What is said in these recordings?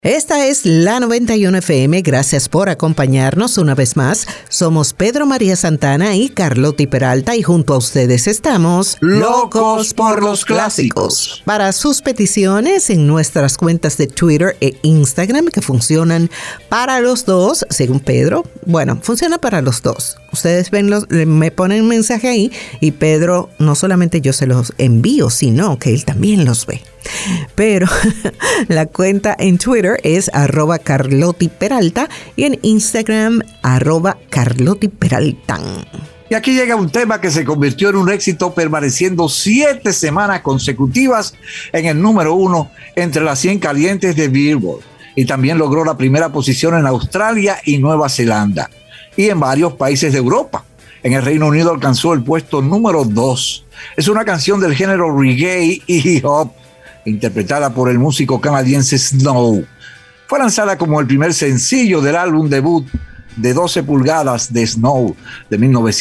Esta es la 91 FM, gracias por acompañarnos una vez más. Somos Pedro María Santana y Carlotti Peralta y junto a ustedes estamos Locos por los Clásicos. Para sus peticiones en nuestras cuentas de Twitter e Instagram que funcionan para los dos, según Pedro. Bueno, funciona para los dos. Ustedes ven me ponen un mensaje ahí y Pedro, no solamente yo se los envío, sino que él también los ve. Pero la cuenta en Twitter es @CarlottiPeralta y en Instagram @CarlottiPeraltan. Y aquí llega un tema que se convirtió en un éxito permaneciendo 7 semanas consecutivas en el número 1 entre las 100 calientes de Billboard. Y también logró la primera posición en Australia y Nueva Zelanda y en varios países de Europa. En el Reino Unido alcanzó el puesto número 2. Es una canción del género reggae y hip hop, interpretada por el músico canadiense Snow. Fue lanzada como el primer sencillo del álbum debut de 12 pulgadas de Snow de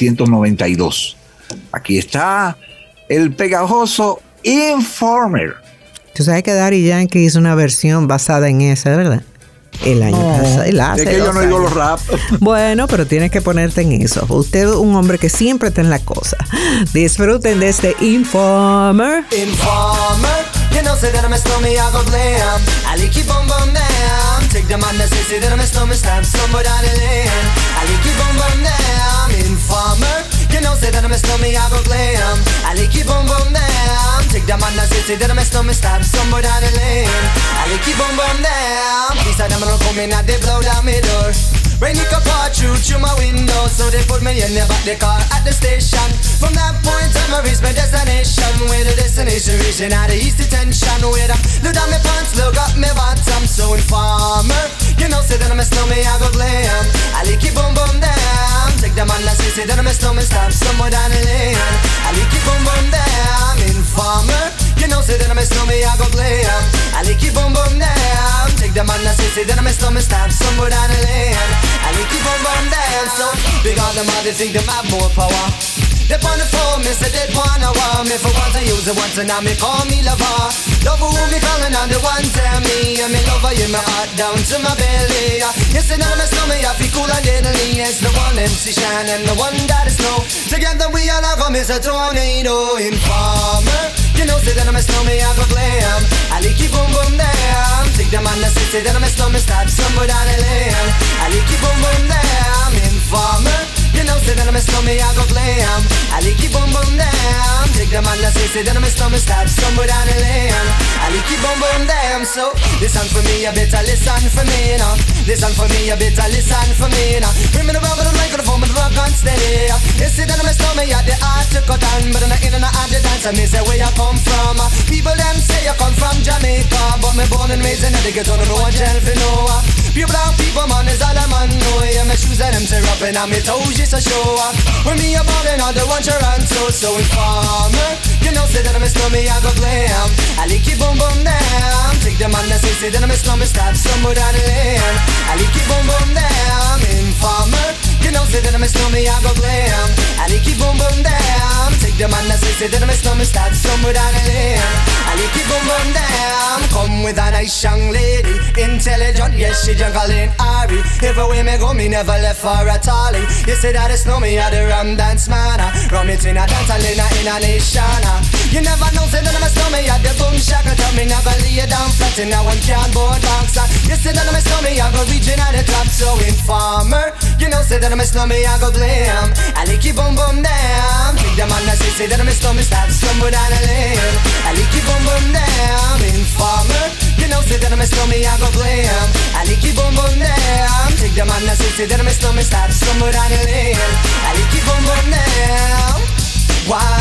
1992. Aquí está el pegajoso Informer. Tú sabes que Daddy Yankee hizo una versión basada en esa, ¿verdad? El año pasado. Es que yo no digo los rap. Bueno, pero tienes que ponerte en eso. Usted es un hombre que siempre está en la cosa. Disfruten de este Informer. Informer, you know, say that I'm a stormy, I go glam. I like keep on bum down. Take the man that say that I'm a stormy, stab somewhere down the lane. I like keep on bum down. Informer, you know, say that I'm a stormy, I go glam. I like keep on bum down. Take the man that say that I'm a stormy, stab somewhere down the lane. I like keep on bum down. These are them don't come in and they blow down my door. Rain it could pour through my window, so they put me in the back the car at the station. From that point on I reached my destination, where the destination reaching out the east detention. Where I look down my pants, look up my bottom. So Informer, you know say that I'm a snowman, I go glam. I like it boom boom down. Take the man that say that I'm a snowman, stop somewhere down the lane. I like it boom boom down. Informer, you know say that I'm a snowman, I go glam. I like it boom boom down. Take the man that say that I'm a snowman, stop somewhere down the lane. I like keep on run down, so because them all they think them have more power. They on the phone, me say they wanna want me for once I use it once and now me call me lover. Love who me calling on the one tell me, and me lover in my heart down to my belly. You say that I'm a snowman, I feel cool and deadly. It's the one MC Shine and the one that is snow. Together we all come as a tornado. Informer, you know say that I'm a snowman, I go glam. I like keep boom boom down. Take the man that say that I'm a snowman, start somewhere down the lane. I like keep boom boom down. Informer, you know say that I'm a snowman, I go glam. I like keep boom boom down. Take the man that say that I'm a snowman, start somewhere down the lane. I like keep boom boom down. So listen for me, you better listen for me now. Listen for me, you better listen for me now. Bring me the rubber, the microphone, the rock and steady. You say that I'm a snowman, you the art to cut on, but I'm not in and out the dance. And me say where you come from. People them say you come from Jamaica, but me born and raised in the ghetto, no one tell for no. Pure brown people, man, is all a man know. Yeah, my shoes and them tear up and my toes just a show. When me a ballin', all the ones you run so Informer, you know say that I'm a snowman, I go glam. I like it boom boom down. Take the man that say that I'm a snowman, start somewhere down the lane. I like it boom boom down. Informer, you know say that I'm a snowman, I go glam. I like it boom boom down. Take the man that say that I'm a snowman, start somewhere down the lane. I like it boom boom down. Come with a nice young lady, intelligent, yes she juggling Ari. Everywhere me go, me never left for a tally. You say that it's no me, I the rum dance man. Rum it in a dance, in a nation. You never know, say that I'm a snowman, I the boom shaka. Tell me never lay down flat in a one cardboard box. You say that I'm a snowman, I go reaching at the top. So Informer, you know say that I'm a snowman, I go glam. I like it boom boom down. Take the man that say that I'm a snowman, start somewhere down the lane. I like it boom boom down. Informer, you know say that I'm a snowman, I go glam. I like it boom boom down. Take the man that say that I'm a snowman, start somewhere down the lane. I like it boom boom down. Why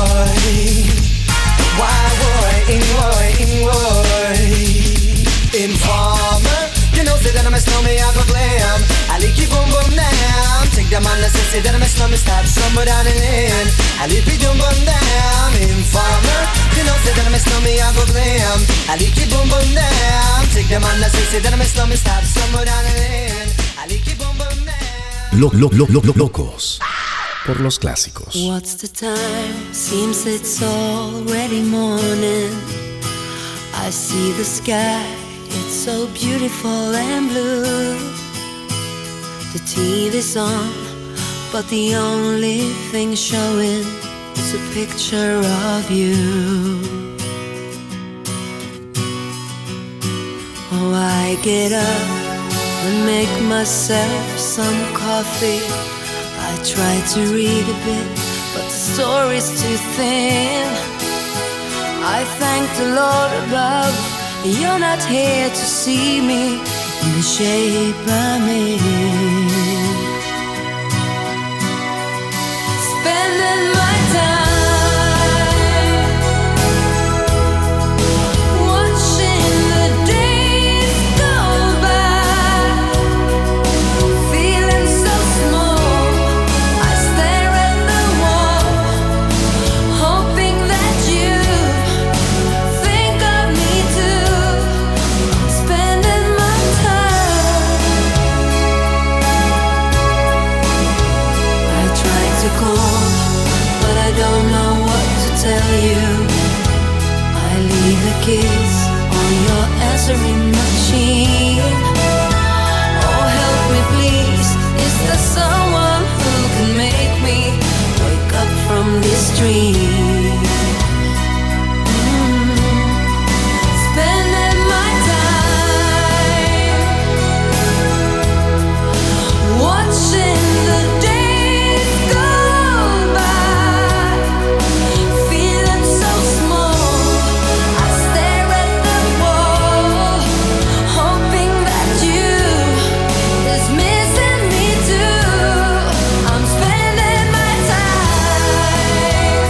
would Informer, you know say that I'm a snowman, I go glam. I like it boom boom down. Take the man that say that I'm a snowman, start somewhere down the lane. I like it boom boom down. Informer, you know say that I'm a snowman, I go glam. I like it boom boom down. Take the man that say that I'm a snowman, start somewhere down the lane. I like it boom boom down. Locos por los clásicos. What's the time? Seems it's already morning. I see the sky it's so beautiful and blue. The TV's on, but the only thing showing is a picture of you. Oh, I get up and make myself some coffee. I try to read a bit, but the story's too thin. I thank the Lord above, you're not here to see me in the shape I'm in. Spending my time watching the days go by, feeling so small. I stare at the wall, hoping that you think of me too. I'm spending my time. I try to call, but I don't know what to tell you. I leave a kiss on your answering machine. Oh, help me please, is there someone who can make me wake up from this dream? Spending my time watching the days go by, feeling so small. I stare at the wall, hoping that you is missing me too. I'm spending my time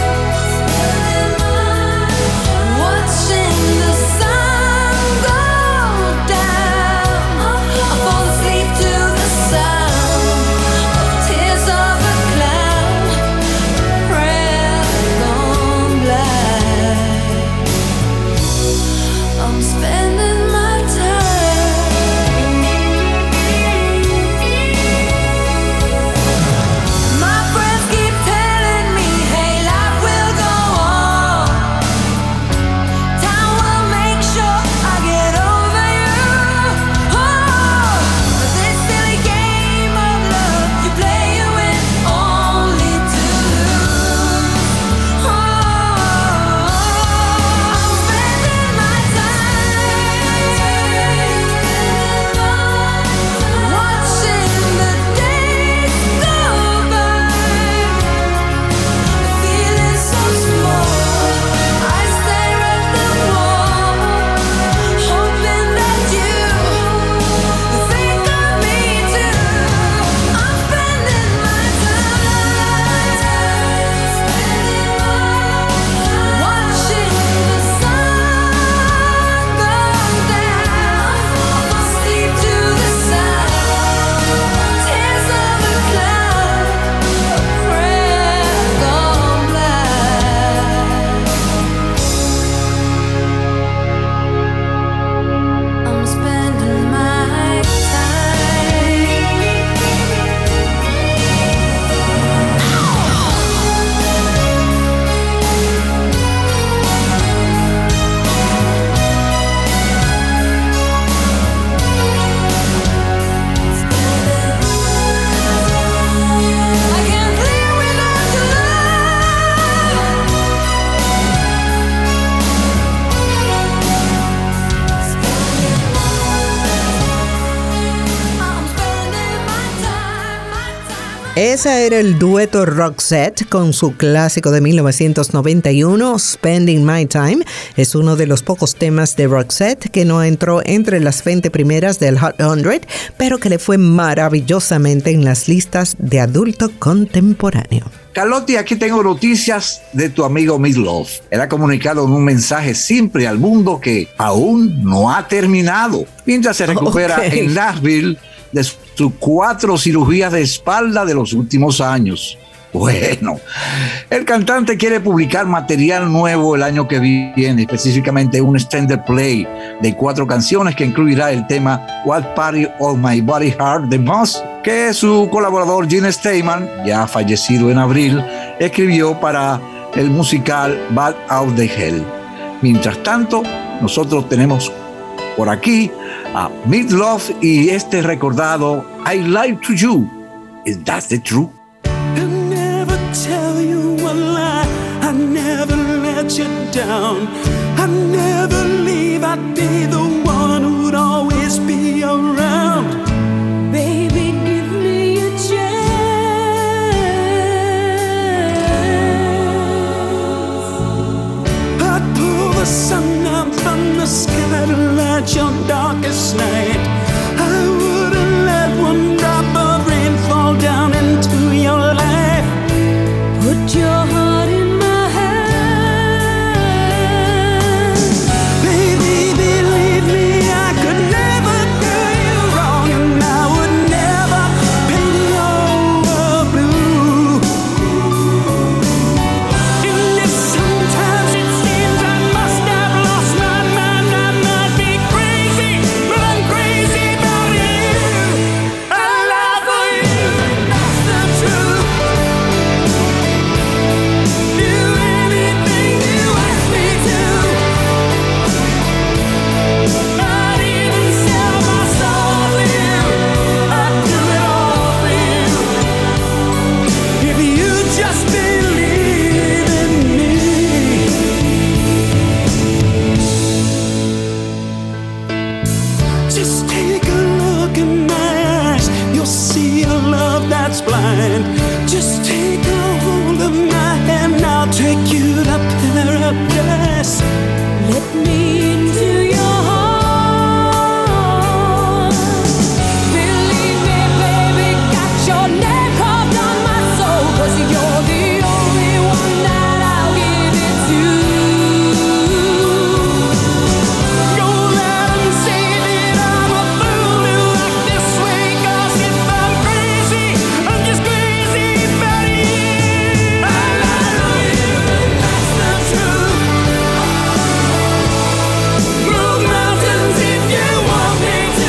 watching the sun go down. I fall asleep to the sound of tears of a clown, prayer gone blind. I'm spending my time. My friends keep telling me, hey, life will go on. Time will make sure I get over you. Oh, but this silly game of love you play, you win only to lose. Oh, I'm spending my time watching the days go by, feeling so small. I stare at the wall, hoping that you think of me too. I'm spending my time watching the sun go down. Sleep to the sound, tears of a cloud, a prayer gone blind. I'm spending my I can't live without your love. I'm spending my time. Ese era el dueto Roxette con su clásico de 1991, Spending My Time. Es uno de los pocos temas de Roxette que no entró entre las 20 primeras del Hot 100, pero que le fue maravillosamente en las listas de adulto contemporáneo. Carlotti, aquí tengo noticias de tu amigo Meatloaf. Él ha comunicado en un mensaje simple al mundo que aún no ha terminado, mientras se recupera en Nashville de sus 4 cirugías de espalda de los últimos años. Bueno, el cantante quiere publicar material nuevo el año que viene, específicamente un extended play de 4 canciones que incluirá el tema What Party All My Body Heart the Most, que su colaborador Gene Steinman, ya fallecido en abril, escribió para el musical Bad Out the Hell. Mientras tanto, nosotros tenemos Por aquí, a Meat Love y este recordado I Lied to You. Is that the truth? I never tell you a lie, I never let you down, I never leave, I'd be the one who'd always be around. Baby, give me a chance. I'd pull the sun out from the sky to light your darkest night. I wouldn't let one drop of rain fall down into your life. Put your heart in my hand. Baby, believe me, I could never do you wrong, and I would never paint you over blue. And if sometimes it seems I must have lost my mind, I might be crazy, but I'm crazy about you. I lie for you, that's the truth. Do anything you ask me to. I'd even sell my soul for you. I'd do it all for you. If you just believe in me. Just take a look in my eyes. You'll see a love that's blind. Just take a hold of my hand. I'll take you to paradise. Let me into your heart. Believe me, baby, got your name carved on my soul, 'cause you're the only one that I'll give it to. Don't let 'em say that I'm a fool who act this way, 'cause if I'm crazy, I'm just crazy about you. I lie to you, that's the truth. Move mountains if you want me to.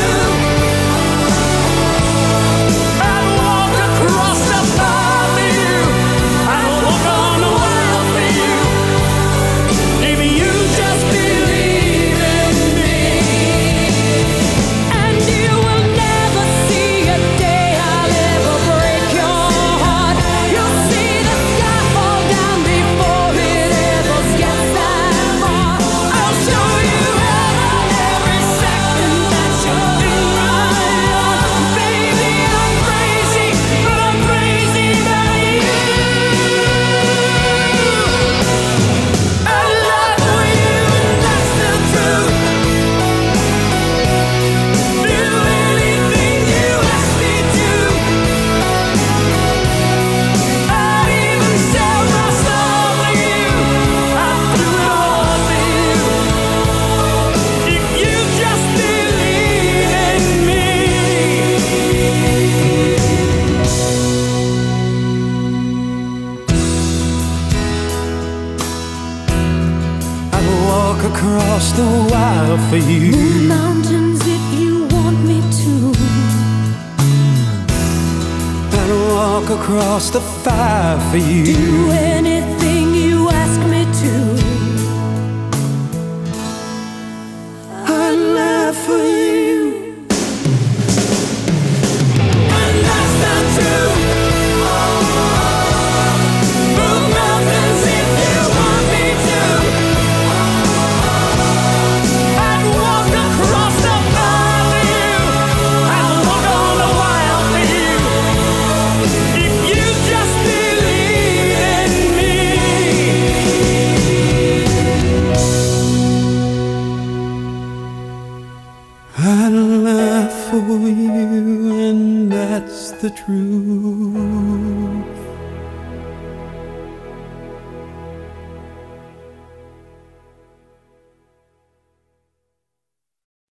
I'd walk across the fire for you. I'd walk on the wild for you. If you just believe in me. And you will never see a day I'll ever break your heart. You'll see the sky fall down before it ever gets that far. I'll show you heaven every second that you're in my arms. Baby, I'm crazy, but I'm crazy about you. I lie for you, that's the truth. Do anything you ask me to. I'd even sell my soul for you. I'd do it all for you. If you just believe in me. I'd walk across the wild for you. Mountains if you want me to. I'd walk across the fire for you. Do anything you ask me to. I'd laugh for you. And that's the truth. Move mountains if you want me to. I'd walk across the fire for you. I'd walk on the wild for you. If you just believe in me. I'd laugh for you, and that's the truth.